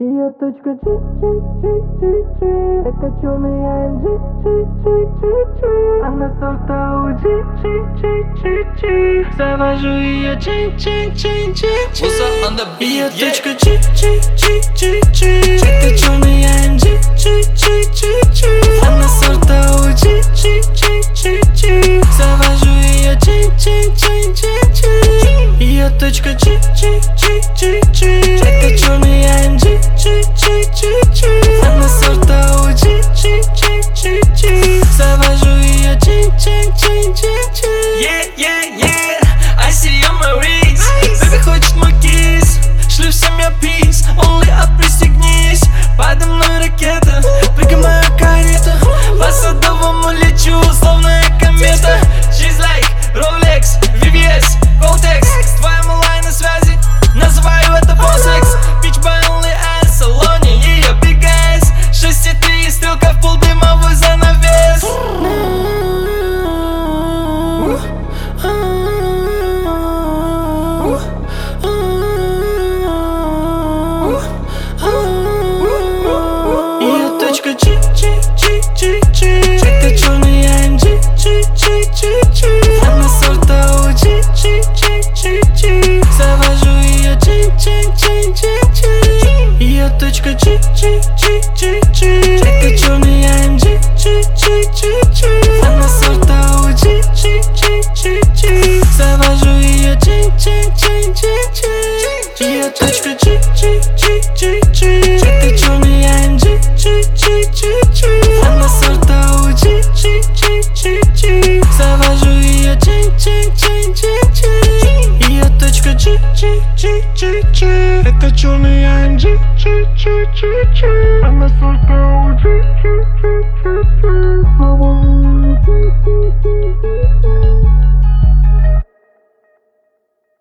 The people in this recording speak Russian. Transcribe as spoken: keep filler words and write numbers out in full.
Ее точка G, G, G, G, G. Это черный эй эм джи, G, G, G, G. Она сорта Ауди, G, G, G, G. Завожу ее чин, чин, чин, чин, чин. Ее точка G, G, G, G, G. Это черный эй эм джи, G, G, G, G. Она сорта Ауди, G, G, G, G. Завожу ее чин, чин, чин, чин, чин. Ее точка G, G, G, G, G. Это черный эй эм джи, G, G, G, G. Она сорта Ауди, G, G, G, G. Завожу ее чин, чин, чин, чин, чин. Yeah, yeah, yeah, I see you on my wrist. Baby хочет мой кисс, шлю всем я peace. Only up, пристегнись, подо мной ракета. Прыгай мою карету, по Садовому лечу, словно я комета. She's like Rolex, ви ви эс, Gold-X. С твоим онлайн на связи, называю это босс-экс. Bitch by only ass, в салоне ее big ass. шесть и три, стрелка в пол, дымовой занавес. Ее точка G, G, G, G, G. Это черный эй эм джи, G, G, G, G. Она сорта Ауди, G, G, G, G. Завожу ее чин, чин, чин, чин, чин. Ее точка G, G, G, G, G. Это черный эй эм джи, G, G, G, G. Она сорта Ауди, G, G, G, G. Завожу ее чин, чин, чин, чин, чин. Ее точка G, G, G, G, G. Это черный эй эм джи, G, G, G, G. Она сорта Ауди, G, G, G, G. Завожу ее чин, чин, чин, чин, чин. Ее точка G, G, G, G, G. Это черный эй эм джи, G, G, G, G.